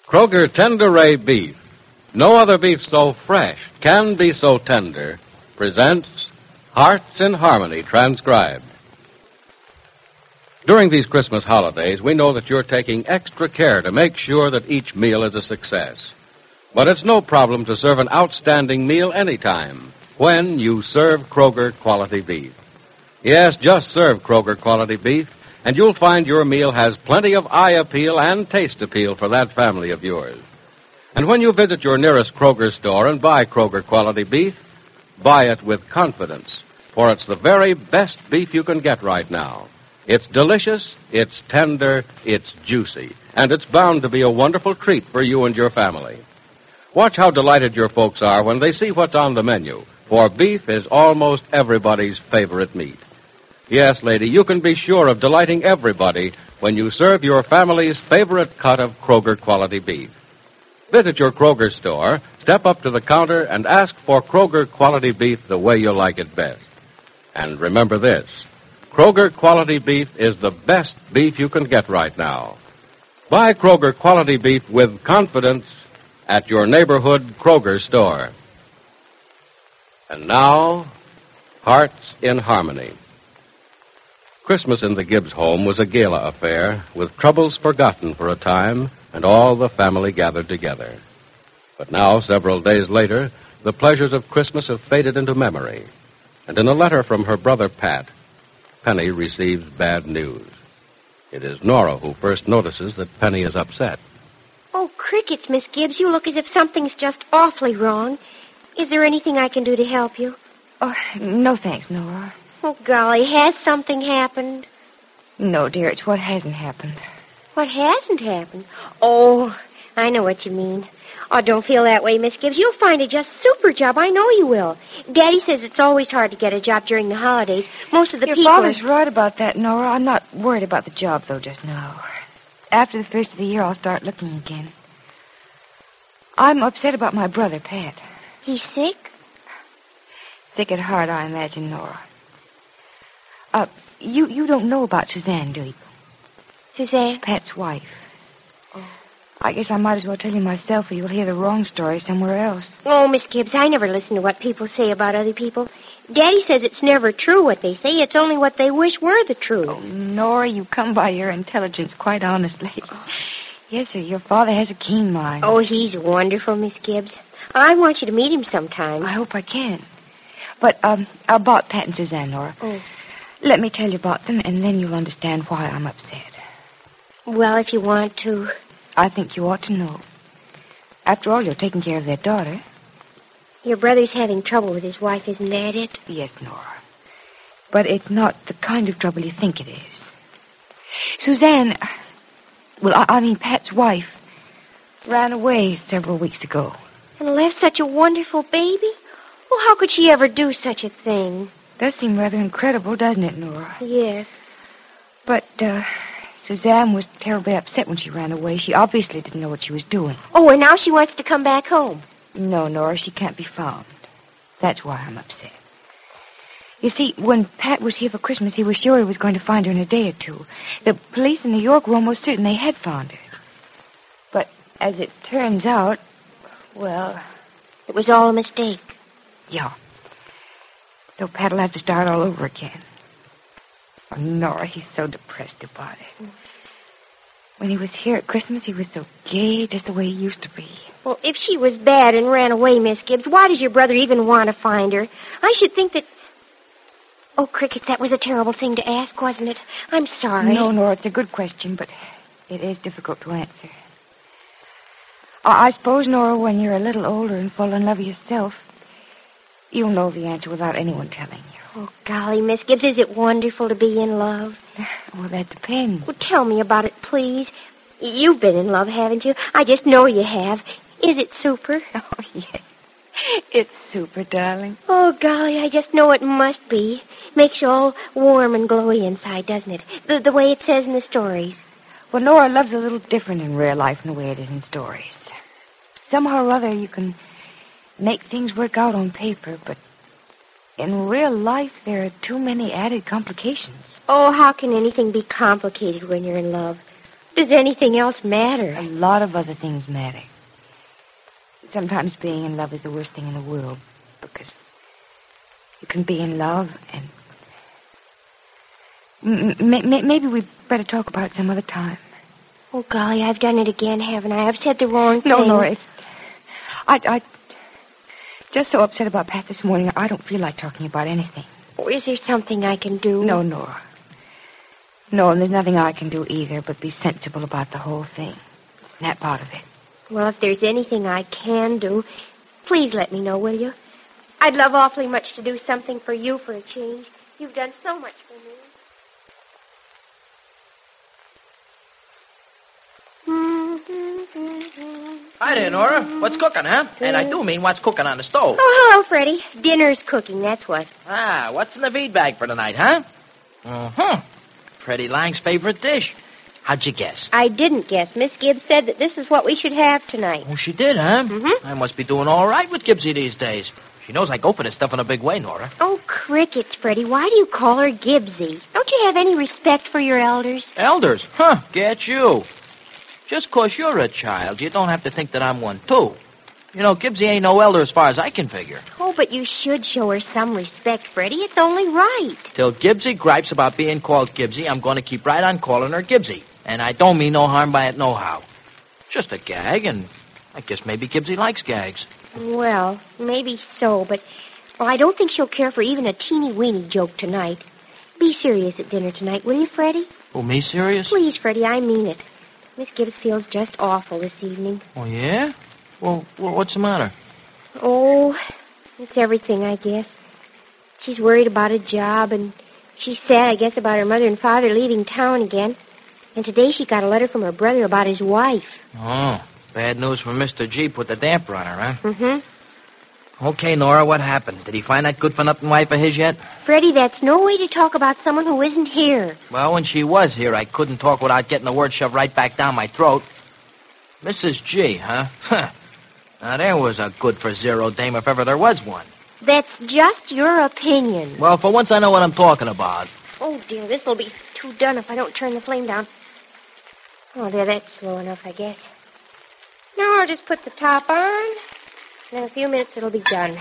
Kroger Tender Ray Beef, no other beef so fresh, can be so tender, presents Hearts in Harmony, transcribed. During these Christmas holidays, we know that you're taking extra care to make sure that each meal is a success. But it's no problem to serve an outstanding meal anytime when you serve Kroger Quality Beef. Yes, just serve Kroger Quality Beef, and you'll find your meal has plenty of eye appeal and taste appeal for that family of yours. And when you visit your nearest Kroger store and buy Kroger Quality Beef, buy it with confidence, for it's the very best beef you can get right now. It's delicious, it's tender, it's juicy, and it's bound to be a wonderful treat for you and your family. Watch how delighted your folks are when they see what's on the menu, for beef is almost everybody's favorite meat. Yes, lady, you can be sure of delighting everybody when you serve your family's favorite cut of Kroger Quality Beef. Visit your Kroger store, step up to the counter, and ask for Kroger Quality Beef the way you like it best. And remember this, Kroger Quality Beef is the best beef you can get right now. Buy Kroger Quality Beef with confidence at your neighborhood Kroger store. And now, Hearts in Harmony. Christmas in the Gibbs home was a gala affair, with troubles forgotten for a time and all the family gathered together. But now, several days later, the pleasures of Christmas have faded into memory. And in a letter from her brother Pat, Penny receives bad news. It is Nora who first notices that Penny is upset. Oh, crickets, Miss Gibbs, you look as if something's just awfully wrong. Is there anything I can do to help you? Oh, no thanks, Nora. Oh, golly, has something happened? No, dear, it's what hasn't happened. What hasn't happened? Oh, I know what you mean. Oh, don't feel that way, Miss Gibbs. You'll find a just super job. I know you will. Daddy says it's always hard to get a job during the holidays. Most of the Your people... Your father's right about that, Nora. I'm not worried about the job, though, just now. After the first of the year, I'll start looking again. I'm upset about my brother, Pat. He's sick? Sick at heart, I imagine, Nora. You don't know about Suzanne, do you? Suzanne? Pat's wife. Oh. I guess I might as well tell you myself, or you'll hear the wrong story somewhere else. Oh, Miss Gibbs, I never listen to what people say about other people. Daddy says it's never true what they say. It's only what they wish were the truth. Oh, Nora, you come by your intelligence quite honestly. Yes, sir, your father has a keen mind. Oh, he's wonderful, Miss Gibbs. I want you to meet him sometime. I hope I can. But, about Pat and Suzanne, Nora. Oh. Let me tell you about them, and then you'll understand why I'm upset. Well, if you want to. I think you ought to know. After all, you're taking care of their daughter. Your brother's having trouble with his wife, isn't that it? Yes, Nora. But it's not the kind of trouble you think it is. Suzanne, I mean Pat's wife, ran away several weeks ago. And left such a wonderful baby? Oh, how could she ever do such a thing? Does seem rather incredible, doesn't it, Nora? Yes. But, Suzanne was terribly upset when she ran away. She obviously didn't know what she was doing. Oh, and now she wants to come back home. No, Nora, she can't be found. That's why I'm upset. You see, when Pat was here for Christmas, he was sure he was going to find her in a day or two. The police in New York were almost certain they had found her. But as it turns out, well... It was all a mistake. Yeah. So Pat'll have to start all over again. Oh, Nora, he's so depressed about it. When he was here at Christmas, he was so gay, just the way he used to be. Well, if she was bad and ran away, Miss Gibbs, why does your brother even want to find her? I should think that... Oh, Crickets, that was a terrible thing to ask, wasn't it? I'm sorry. No, Nora, it's a good question, but it is difficult to answer. I suppose, Nora, when you're a little older and fall in love yourself, you'll know the answer without anyone telling you. Oh, golly, Miss Gibbs, is it wonderful to be in love? Well, that depends. Well, tell me about it, please. You've been in love, haven't you? I just know you have. Is it super? Oh, yes. It's super, darling. Oh, golly, I just know it must be. Makes you all warm and glowy inside, doesn't it? The way it says in the stories. Well, Nora, love's a little different in real life than the way it is in stories. Somehow or other, you can make things work out on paper, but in real life, there are too many added complications. Oh, how can anything be complicated when you're in love? Does anything else matter? A lot of other things matter. Sometimes being in love is the worst thing in the world, because you can be in love and... maybe we'd better talk about it some other time. Oh, golly, I've done it again, haven't I? I've said the wrong thing. No, Nora, I just so upset about Pat this morning, I don't feel like talking about anything. Or is there something I can do? No, Nora. No, and there's nothing I can do either but be sensible about the whole thing. Snap out of it. Well, if there's anything I can do, please let me know, will you? I'd love awfully much to do something for you for a change. You've done so much for me. Hi there, Nora. What's cooking, huh? And I do mean what's cooking on the stove. Oh, hello, Freddie. Dinner's cooking, that's what. Ah, what's in the feed bag for tonight, huh? Freddie Lang's favorite dish. How'd you guess? I didn't guess. Miss Gibbs said that this is what we should have tonight. Oh, she did, huh? Mm-hmm. I must be doing all right with Gibbsy these days. She knows I go for this stuff in a big way, Nora. Oh, crickets, Freddie. Why do you call her Gibbsy? Don't you have any respect for your elders? Elders? Huh, get you. Just 'cause you're a child, you don't have to think that I'm one, too. You know, Gibbsy ain't no elder as far as I can figure. Oh, but you should show her some respect, Freddie. It's only right. Till Gibbsy gripes about being called Gibbsy, I'm going to keep right on calling her Gibbsy. And I don't mean no harm by it nohow. Just a gag, and I guess maybe Gibbsy likes gags. Well, maybe so, but I don't think she'll care for even a teeny-weeny joke tonight. Be serious at dinner tonight, will you, Freddie? Oh, me serious? Please, Freddie, I mean it. Miss Gibbs feels just awful this evening. Oh, yeah? Well, what's the matter? Oh, it's everything, I guess. She's worried about a job, and she's sad, I guess, about her mother and father leaving town again. And today she got a letter from her brother about his wife. Oh, bad news from Mr. G put the damper on her, huh? Mm-hmm. Okay, Nora, what happened? Did he find that good-for-nothing wife of his yet? Freddie, that's no way to talk about someone who isn't here. Well, when she was here, I couldn't talk without getting the word shoved right back down my throat. Mrs. G, huh? Huh. Now, there was a good-for-zero dame if ever there was one. That's just your opinion. Well, for once I know what I'm talking about. Oh, dear, this'll be too done if I don't turn the flame down. Oh, there, that's slow enough, I guess. Now I'll just put the top on. In a few minutes, it'll be done.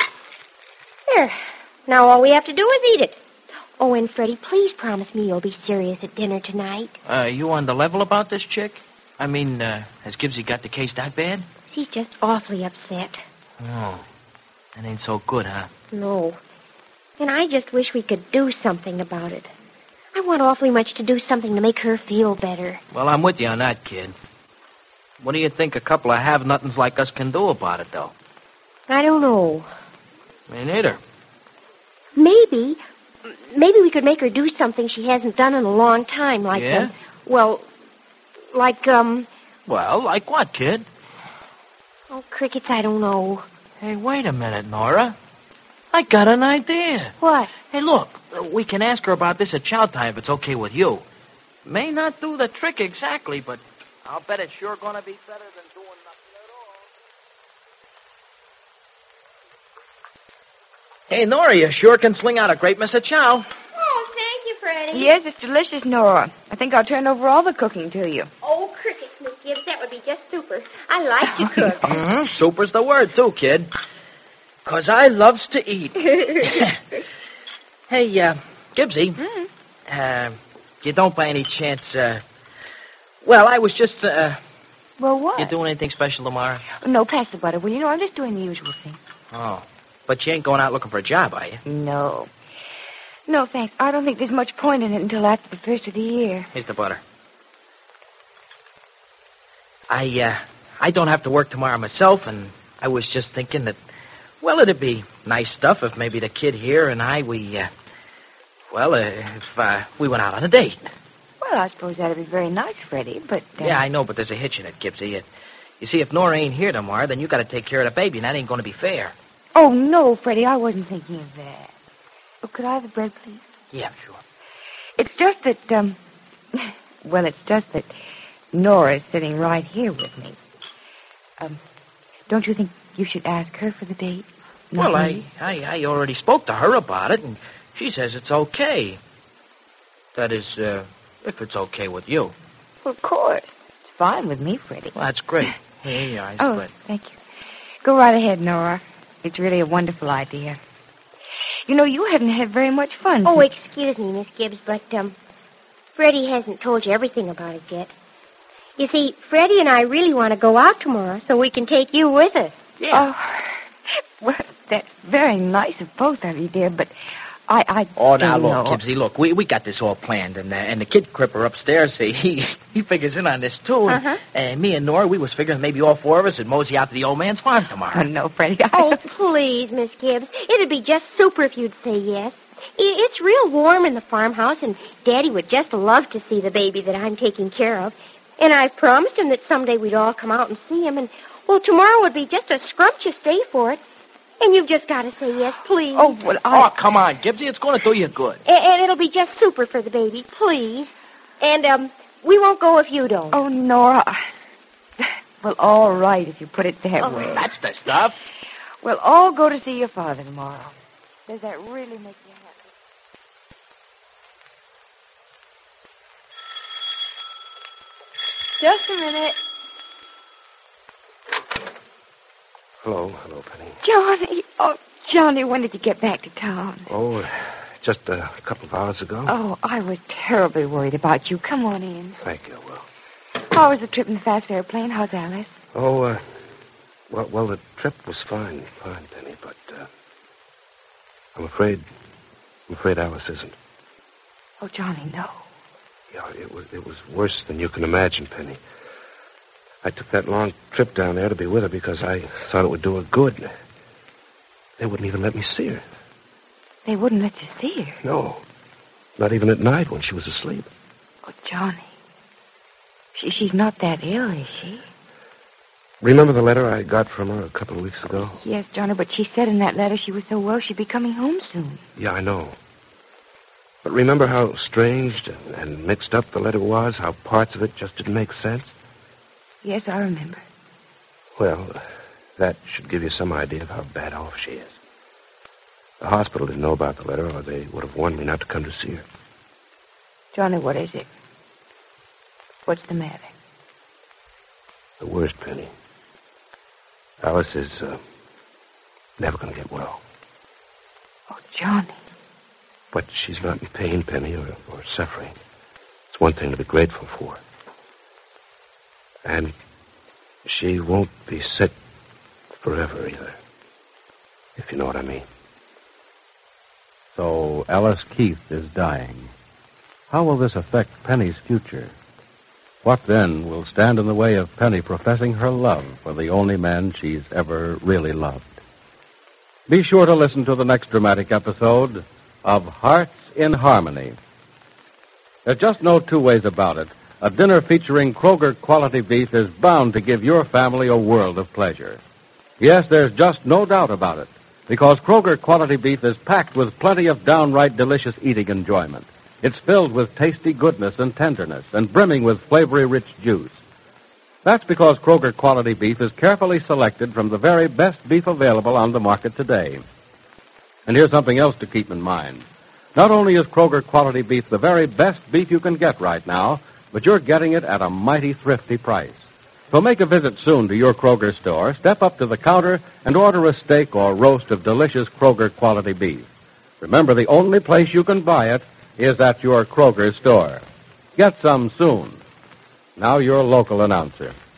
There. Now all we have to do is eat it. Oh, and Freddie, please promise me you'll be serious at dinner tonight. You on the level about this chick? I mean, has Gibbsy got the case that bad? She's just awfully upset. Oh, that ain't so good, huh? No. And I just wish we could do something about it. I want awfully much to do something to make her feel better. Well, I'm with you on that, kid. What do you think a couple of have-nothings like us can do about it, though? I don't know. Me neither. Maybe we could make her do something she hasn't done in a long time, like, Yeah? Well, like what, kid? Oh, crickets, I don't know. Hey, wait a minute, Nora. I got an idea. What? Hey, look, we can ask her about this at chow time if it's okay with you. May not do the trick exactly, but I'll bet it's sure going to be better than doing nothing at all. Hey, Nora, you sure can sling out a great mess of chow. Oh, thank you, Freddie. Yes, it's delicious, Nora. I think I'll turn over all the cooking to you. Oh, crickets, Miss Gibbs, that would be just super. I like to cook. Mm-hmm. Super's the word, too, kid. 'Cause I loves to eat. Hey, Gibbsy. You don't by any chance, well, I was just, Well, what? You doing anything special tomorrow? No, pass the butter, will you? No, I'm just doing the usual thing. Oh. But you ain't going out looking for a job, are you? No. No, thanks. I don't think there's much point in it until after the first of the year. Here's the butter. I don't have to work tomorrow myself, and I was just thinking that, well, it'd be nice stuff if maybe the kid here and I, if we went out on a date. Well, I suppose that'd be very nice, Freddie, but... Yeah, I know, but there's a hitch in it, Gibbsy. You see, if Nora ain't here tomorrow, then you got to take care of the baby, and that ain't going to be fair. Oh, no, Freddie, I wasn't thinking of that. Oh, could I have the bread, please? Yeah, sure. It's just that, well, it's just that Nora's sitting right here with me. Don't you think you should ask her for the date? Well, Me? I already spoke to her about it, and she says it's okay. That is, if it's okay with you. Of course. It's fine with me, Freddie. Well, that's great. Here you are. Oh, Good. thank you. Go right ahead, Nora. It's really a wonderful idea. You know, you haven't had very much fun. Oh, excuse me, Miss Gibbs, but, Freddie hasn't told you everything about it yet. You see, Freddie and I really want to go out tomorrow so we can take you with us. Yeah. Oh, well, that's very nice of both of you, dear, but I Oh, now, don't look, know. Gibbsy, look, we got this all planned, and the kid cripper upstairs, he figures in on this, too. Uh-huh. And me and Nora, we was figuring maybe all four of us would mosey out to the old man's farm Oh, tomorrow. no, Freddie. Oh, please, Miss Gibbs. It'd be just super if you'd say yes. It's real warm in the farmhouse, and Daddy would just love to see the baby that I'm taking care of. And I've promised him that someday we'd all come out and see him, and, well, tomorrow would be just a scrumptious day for it. And you've just got to say yes, please. Oh, well, Oh, come on, Gibbsy, it's going to do you good. And it'll be just super for the baby, please. And, we won't go if you don't. Oh, Nora. Well, all right, if you put it that Oh, way. That's the stuff. We'll all go to see your father tomorrow. Does that really make you happy? Just a minute. Hello, Penny. Johnny. Oh, Johnny, when did you get back to town? Oh, just a couple of hours ago. Oh, I was terribly worried about you. Come on in. Thank you, Will. How was the trip in the fast airplane? How's Alice? Oh, well, the trip was fine, Penny, but, I'm afraid Alice isn't. Oh, Johnny, no. Yeah, it was worse than you can imagine, Penny. I took that long trip down there to be with her because I thought it would do her good. They wouldn't even let me see her. They wouldn't let you see her. No, not even at night when she was asleep. Oh, Johnny. She's not that ill, is she? Remember the letter I got from her a couple of weeks ago? Yes, Johnny, but she said in that letter she was so well she'd be coming home soon. Yeah, I know. But remember how strange and mixed up the letter was? How parts of it just didn't make sense? Yes, I remember. Well, that should give you some idea of how bad off she is. The hospital didn't know about the letter, or they would have warned me not to come to see her. Johnny, what is it? What's the matter? The worst, Penny. Alice is never going to get well. Oh, Johnny. But she's not in pain, Penny, or suffering. It's one thing to be grateful for. And she won't be sick forever either, if you know what I mean. So Alice Keith is dying. How will this affect Penny's future? What then will stand in the way of Penny professing her love for the only man she's ever really loved? Be sure to listen to the next dramatic episode of Hearts in Harmony. There's just no two ways about it. A dinner featuring Kroger quality beef is bound to give your family a world of pleasure. Yes, there's just no doubt about it, because Kroger quality beef is packed with plenty of downright delicious eating enjoyment. It's filled with tasty goodness and tenderness and brimming with flavory-rich juice. That's because Kroger quality beef is carefully selected from the very best beef available on the market today. And here's something else to keep in mind. Not only is Kroger quality beef the very best beef you can get right now, but you're getting it at a mighty thrifty price. So make a visit soon to your Kroger store, step up to the counter, and order a steak or roast of delicious Kroger quality beef. Remember, the only place you can buy it is at your Kroger store. Get some soon. Now your local announcer.